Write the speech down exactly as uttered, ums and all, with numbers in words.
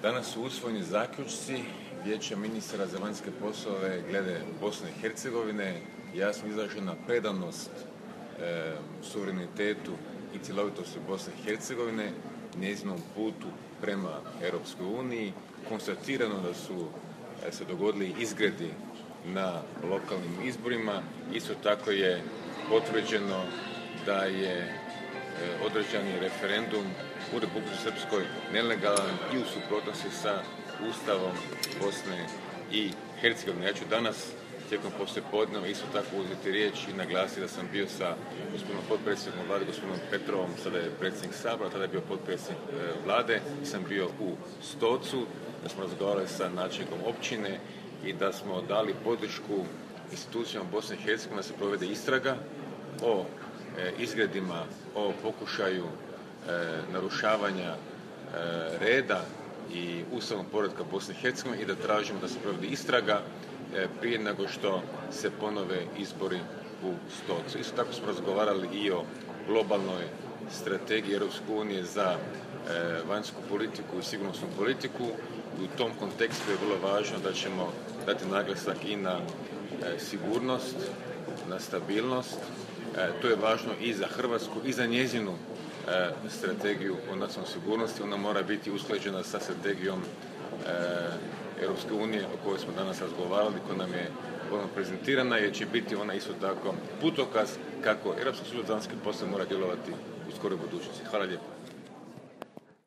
Danas su usvojeni zaključci Vijeća ministara za vanjske poslove glede Bosne i Hercegovine. Jasno izražena predanost e, suverenitetu i cjelovitosti Bosne i Hercegovine, njezinom putu prema Europskoj uniji. Konstatirano da su e, se dogodili izgredi na lokalnim izborima. Isto tako je potvrđeno da je e, određeni referendum u Republici Srpskoj nelegalan i u suprotnosti sa Ustavom Bosne i Hercegovine. Ja ću danas tijekom poslijepodneva isto tako uzeti riječ i naglasiti da sam bio sa gospodinom potpredsjednikom vlade, gospodinom Petrovom, sada je predsjednik Sabora, tada je bio potpredsjednik vlade, sam bio u Stocu, da smo razgovarali sa načelnikom općine i da smo dali podršku institucijama Bosne i Hercegovine da se provede istraga o e, izgredima, o pokušaju e, narušavanja e, reda i ustavnog poretka Bosne i Hercegovine i da tražimo da se provede istraga e, prije nego što se ponove izbori u Stocu. Isto tako smo razgovarali i o globalnoj strategiji Europske unije za e, vanjsku politiku i sigurnosnu politiku. I u tom kontekstu je vrlo važno da ćemo dati naglasak i na e, sigurnost, na stabilnost. E, to je važno i za Hrvatsku i za njezinu e, strategiju o nacionalnoj sigurnosti. Ona mora biti usklađena sa strategijom e, Europske unije o kojoj smo danas razgovarali, koja nam je ona prezentirana, jer će biti ona isto tako putokaz kako Europska služba za vanjske poslove mora djelovati u skoroj budućnosti. Hvala lijepo.